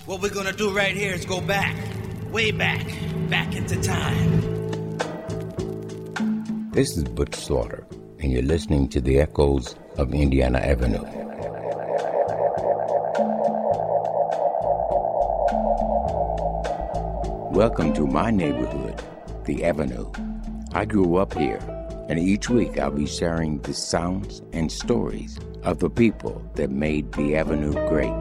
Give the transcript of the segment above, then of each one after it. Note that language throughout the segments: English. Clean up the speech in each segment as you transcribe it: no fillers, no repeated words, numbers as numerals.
What we're gonna do right here is go back, way back into time. This is Butch Slaughter, and you're listening to the echoes of Indiana Avenue. Welcome to my neighborhood, the Avenue. I grew up here, and each week I'll be sharing the sounds and stories of the people that made the Avenue great.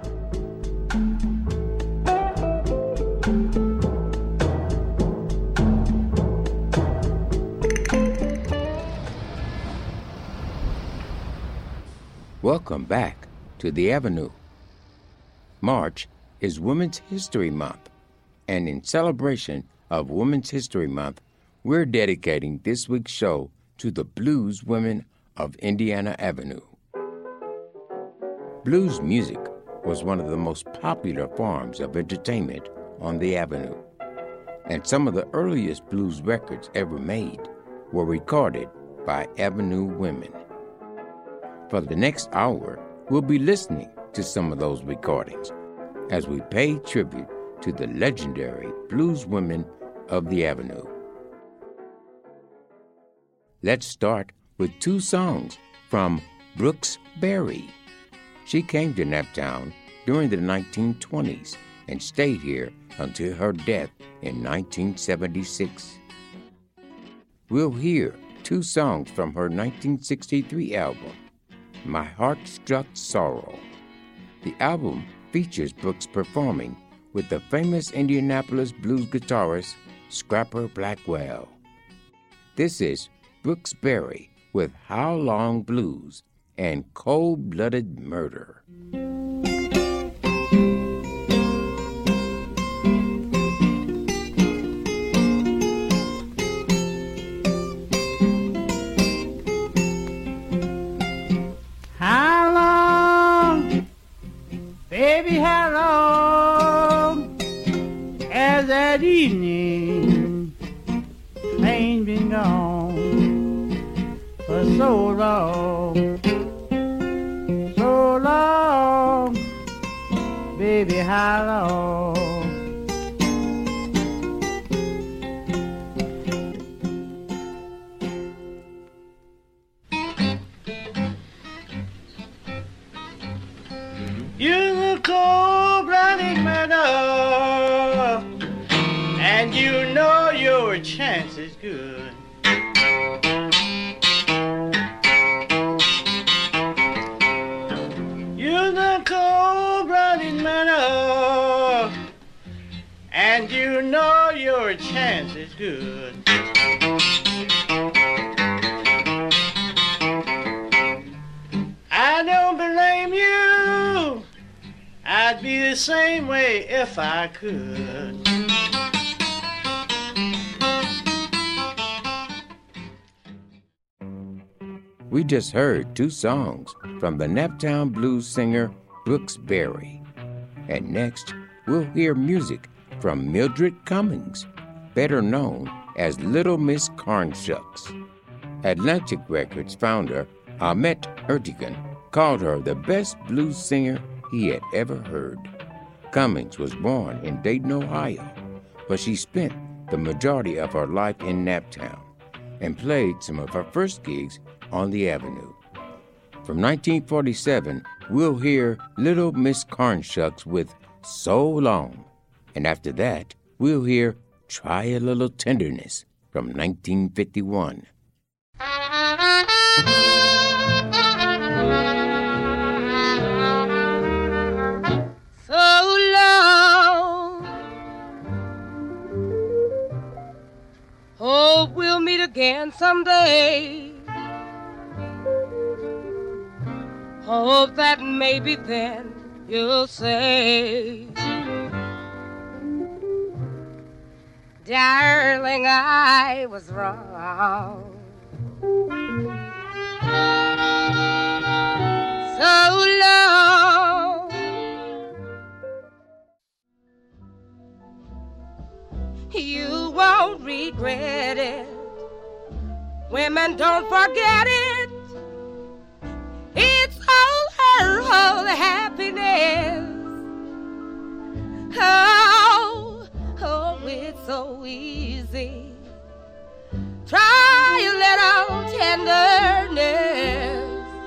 Welcome back to the Avenue. March is Women's History Month, and in celebration of Women's History Month, we're dedicating this week's show to the blues women of Indiana Avenue. Blues music was one of the most popular forms of entertainment on the Avenue, and some of the earliest blues records ever made were recorded by Avenue women. For the next hour, we'll be listening to some of those recordings as we pay tribute to the legendary blues women of the Avenue. Let's start with two songs from Brooks Berry. She came to Naptown during the 1920s and stayed here until her death in 1976. We'll hear two songs from her 1963 album, My Heart-Struck Sorrow. The album features Brooks performing with the famous Indianapolis blues guitarist Scrapper Blackwell. This is Brooks Berry with How Long Blues and Cold-Blooded Murder. How long, baby, how long has that evening ain't been gone for so long, baby, how long? You're the cold-blooded murder, and you know your chance is good. You're the cold-blooded murder, and you know your chance is good. I don't blame you. I'd be the same way if I could. We just heard two songs from the Naptown blues singer Brooks Berry. And next, we'll hear music from Mildred Cummings, better known as Little Miss Cornshucks. Atlantic Records founder Ahmet Ertegun called her the best blues singer he had ever heard. Cummings was born in Dayton, Ohio, but she spent the majority of her life in Naptown and played some of her first gigs on the Avenue. From 1947, we'll hear Little Miss Cornshucks with So Long, and after that, we'll hear Try a Little Tenderness from 1951. So long, hope we'll meet again someday. Hope that maybe then you'll say, darling, I was wrong. So long, you won't regret it. Women don't forget it. It's all her whole happiness. so easy. Try a little tenderness.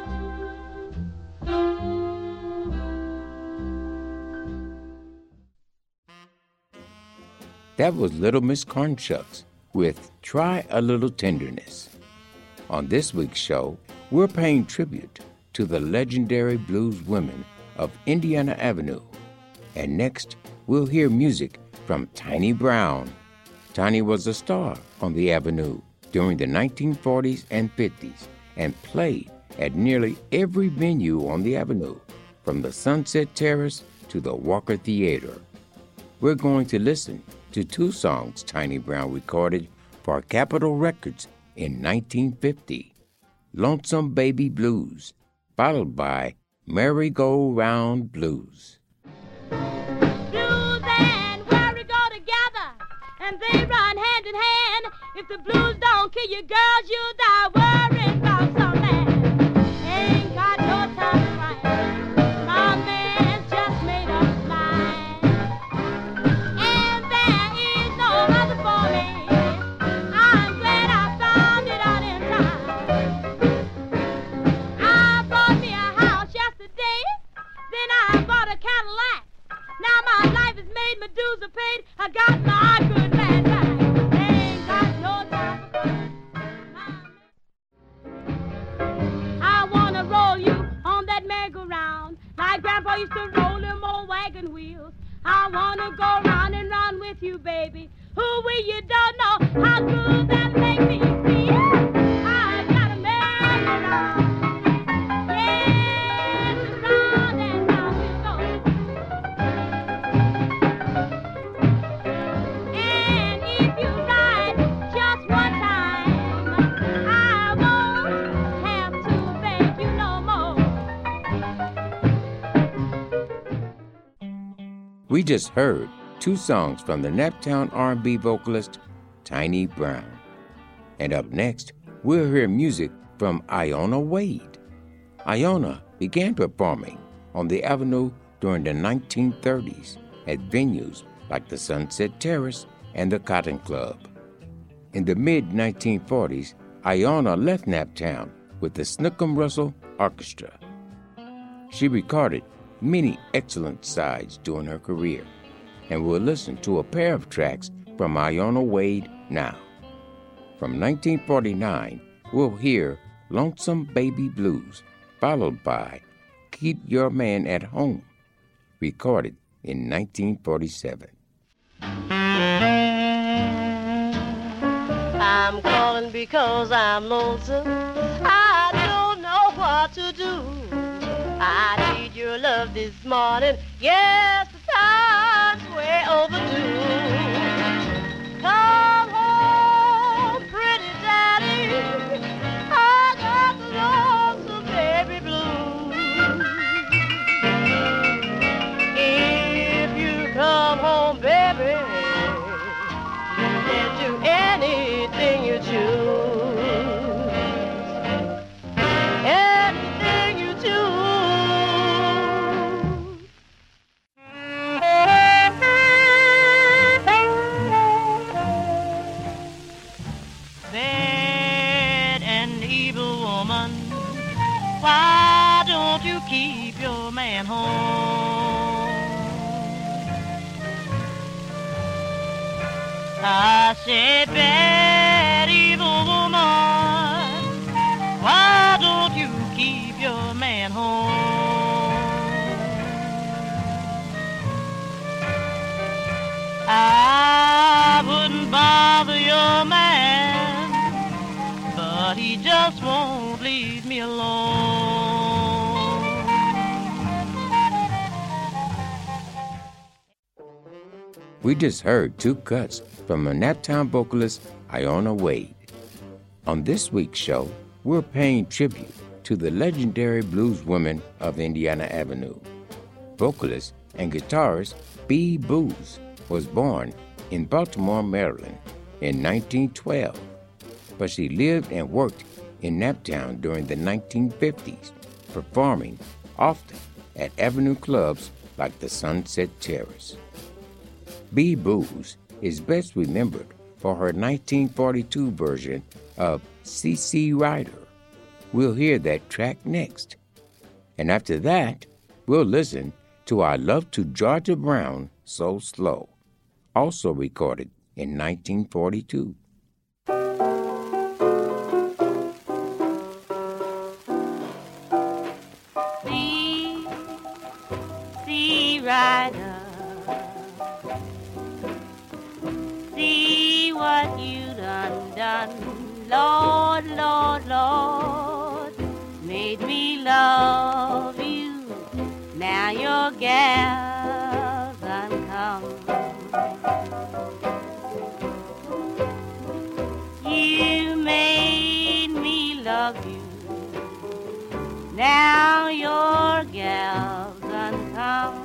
That was Little Miss Cornshucks with Try a Little Tenderness. On this week's show, we're paying tribute to the legendary blues women of Indiana Avenue. And next, we'll hear music from Tiny Brown. Tiny was a star on the Avenue during the 1940s and 50s and played at nearly every venue on the Avenue, from the Sunset Terrace to the Walker Theater. We're going to listen to two songs Tiny Brown recorded for Capitol Records in 1950, Lonesome Baby Blues, followed by Merry-Go-Round Blues. Blues and worry go together, and they run hand in hand. If the blues don't kill you, girls, you'll die worrying about some man. Ain't got no time to cry. My man's just made up his mind. And there is no other for me. I'm glad I found it out in time. I bought me a house yesterday, then I bought a Cadillac. Now my life is made, my dues are paid. I got my good man back. Ain't got no time for I wanna roll you on that merry-go-round, like Grandpa used to roll them old wagon wheels. I wanna go round and round with you, baby. Who-wee, you don't know how good that make me feel. I got a merry-go-round. Yes, round and round we go. And if you ride just one time, I won't have to beg you no more. We just heard two songs from the Naptown R&B vocalist Tiny Brown. And up next, we'll hear music from Iona Wade. Iona began performing on the Avenue during the 1930s at venues like the Sunset Terrace and the Cotton Club. In the mid-1940s, Iona left Naptown with the Snookum Russell Orchestra. She recorded many excellent sides during her career, and we'll listen to a pair of tracks from Iona Wade now. From 1949, we'll hear Lonesome Baby Blues, followed by Keep Your Man at Home, recorded in 1947. I'm calling because I'm lonesome. I don't know what to do. I need your love this morning. Yes, the time's way overdue. Come home, pretty daddy. I got the lonesome baby blues. If you come home, baby, you can do anything you choose. Anything you choose. Bad and evil woman, why don't you keep your man home? I said, bad evil woman, why don't you keep your man home? I wouldn't bother your man, but he just won't leave me alone. We just heard two cuts from a Naptown vocalist, Iona Wade. On this week's show, we're paying tribute to the legendary blues women of Indiana Avenue. Vocalist and guitarist Bee Boos was born in Baltimore, Maryland in 1912, but she lived and worked in Naptown during the 1950s, performing often at Avenue clubs like the Sunset Terrace. Bee Boos is best remembered for her 1942 version of C.C. Rider. We'll hear that track next. And after that, we'll listen to I Love to Georgia Brown So Slow, also recorded in 1942. C.C. Rider, see what you done, Lord, Lord, Lord, made me love you. Now your gal's uncommon. You made me love you. Now your gal's uncommon.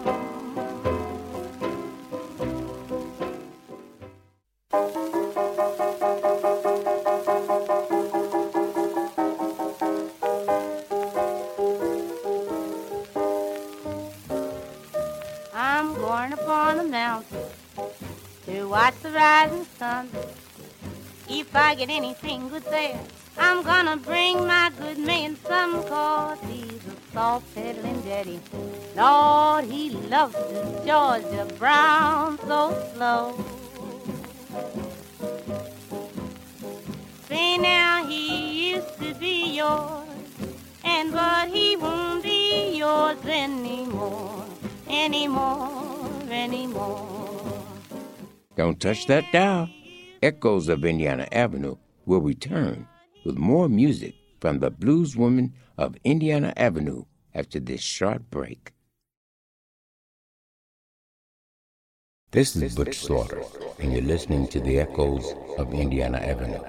I'm going upon a mountain to watch the rising sun. If I get anything good there, I'm gonna bring my good man some, 'cause he's a soft-pedaling daddy. Lord, he loves the Georgia Brown so slow. Say now he used to be yours, but he won't be yours anymore, anymore. Don't touch that dial. Echoes of Indiana Avenue will return with more music from the blues women of Indiana Avenue after this short break. This is Butch Slaughter, and you're listening to the Echoes of Indiana Avenue.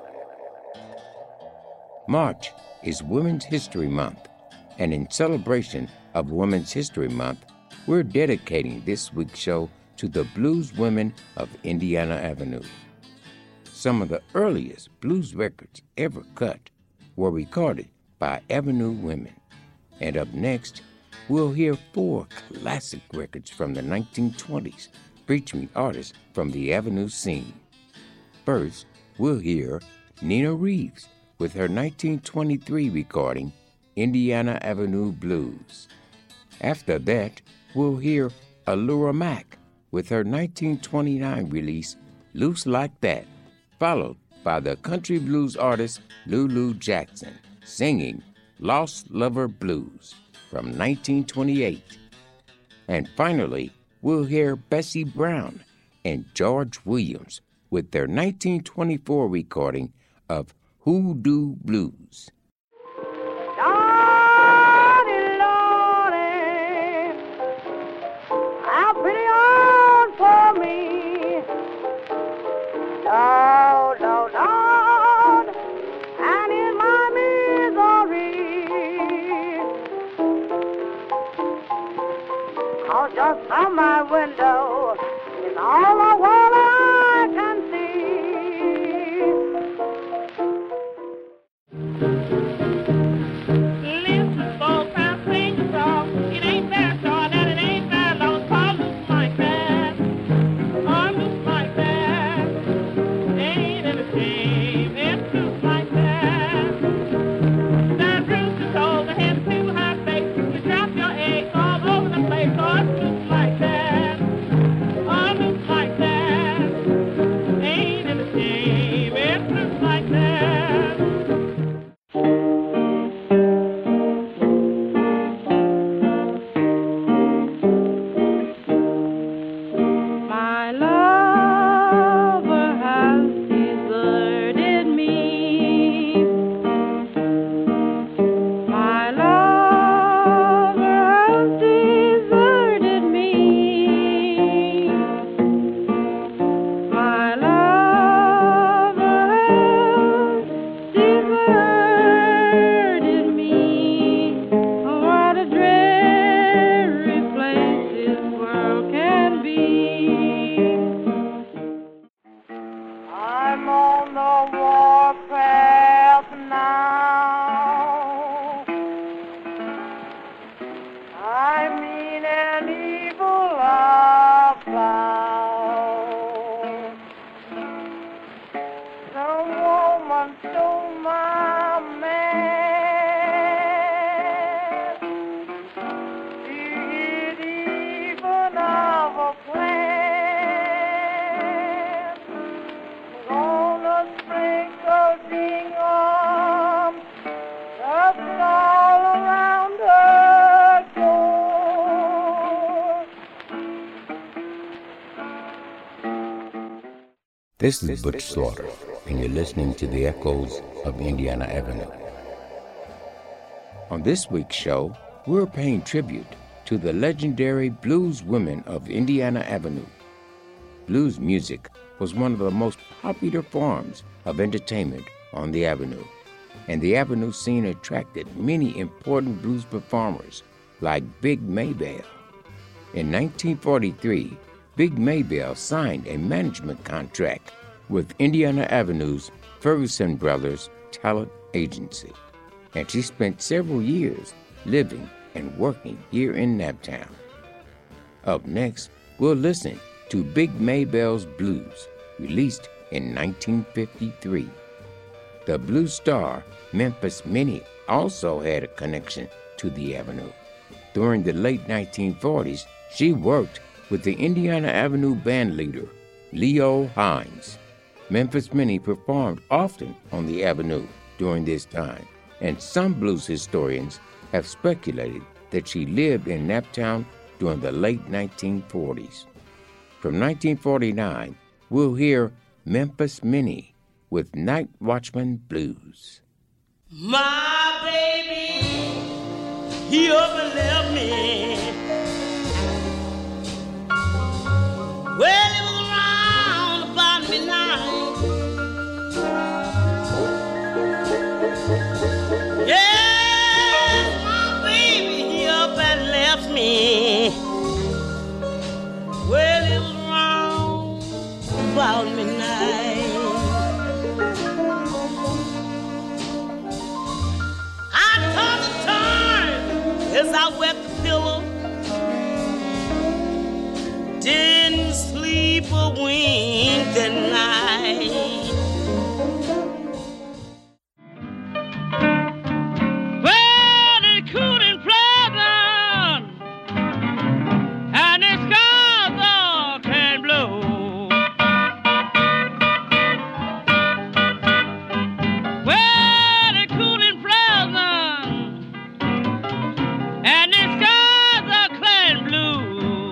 March is Women's History Month, and in celebration of Women's History Month, we're dedicating this week's show to the blues women of Indiana Avenue. Some of the earliest blues records ever cut were recorded by Avenue women. And up next, we'll hear 4 classic records from the 1920s featuring artists from the Avenue scene. First, we'll hear Nina Reeves with her 1923 recording, Indiana Avenue Blues. After that, we'll hear Allura Mack with her 1929 release, Loose Like That, followed by the country blues artist Lulu Jackson, singing Lost Lover Blues from 1928. And finally, we'll hear Bessie Brown and George Williams with their 1924 recording of Hoodoo Blues. Lordy, Lordy, how pretty on for me. Lord, Lord, Lord, and in my misery, 'cause just from my window is all the world I can see. Listen, folks, I'll sing a song. It ain't that short and it ain't that long. Call loose like that. Oh, loose like that. Ain't it a shame? It's loose like that. That rooster told the hen to her face. You drop your eggs all over the place. Oh, it's loose like that. Oh, loose like that. Ain't it a shame? It's loose like that. My lover has deserted me. My lover has deserted me. My lover has deserted me. What a dreary place this world can be. I'm on the warpath now. I mean an evil I found. This is Butch Slaughter, and you're listening to the Echoes of Indiana Avenue. On this week's show, we're paying tribute to the legendary blues women of Indiana Avenue. Blues music was one of the most popular forms of entertainment on the Avenue, and the Avenue scene attracted many important blues performers like Big Maybelle. In 1943, Big Maybelle signed a management contract with Indiana Avenue's Ferguson Brothers Talent Agency, and she spent several years living and working here in Naptown. Up next, we'll listen to Big Maybelle's Blues, released in 1953. The blues star Memphis Minnie also had a connection to the Avenue. During the late 1940s, she worked with the Indiana Avenue band leader, Leo Hines. Memphis Minnie performed often on the Avenue during this time, and some blues historians have speculated that she lived in Naptown during the late 1940s. From 1949, we'll hear Memphis Minnie with Night Watchman Blues. My baby, he up and left me. Well, it was around about midnight. Yes, my baby, he up and left me. Well, it was around about midnight. I tossed and turned as I wet the pillow. Didn't sleep a wink that night. Well, it's cool and pleasant, and the skies all can blow. Well, it's cool and pleasant, and the skies are clear and blue.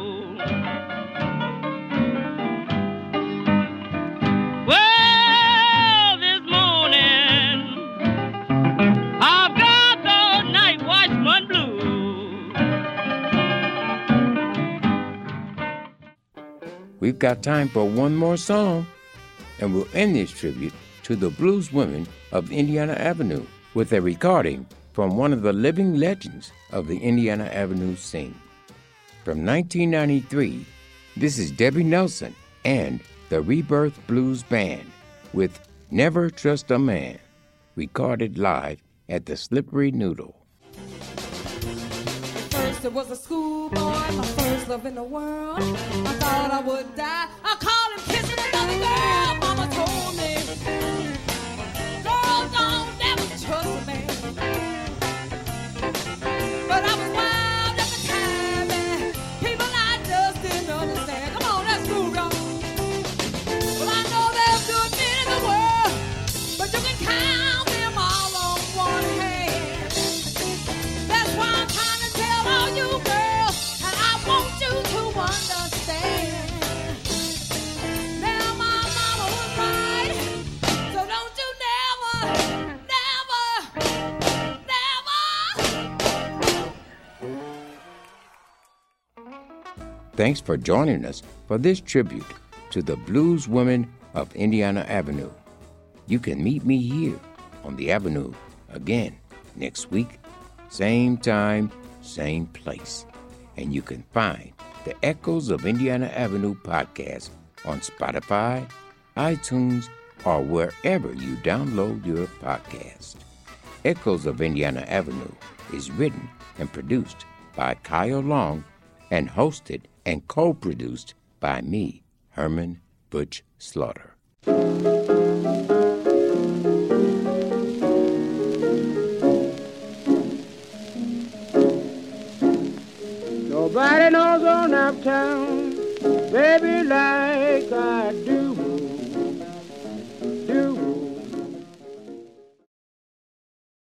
Well, this morning I've got the night watchman blues. We've got time for one more song, and we'll end this tribute to the blues women of Indiana Avenue with a recording from one of the living legends of the Indiana Avenue scene. From 1993, this is Debbie Nelson and the Rebirth Blues Band with Never Trust a Man, recorded live at the Slippery Noodle. First it was a schoolboy, my first love in the world. I thought I would die. I called him kissing another girl. Mama told me, girls don't never trust a man. But I was wild at the time, and people I just didn't understand. Come on, let's move on. Well, I know there's good men in the world, but you can count them all on one hand. That's why I'm trying to tell all you girls, and I want you to understand. Now my mama was right, so don't you never, never, never. Thanks for joining us for this tribute to the blues women of Indiana Avenue. You can meet me here on the Avenue again next week, same time, same place. And you can find the Echoes of Indiana Avenue podcast on Spotify, iTunes, or wherever you download your podcast. Echoes of Indiana Avenue is written and produced by Kyle Long and hosted and co-produced by me, Herman Butch Slaughter. Nobody knows on uptown, baby, like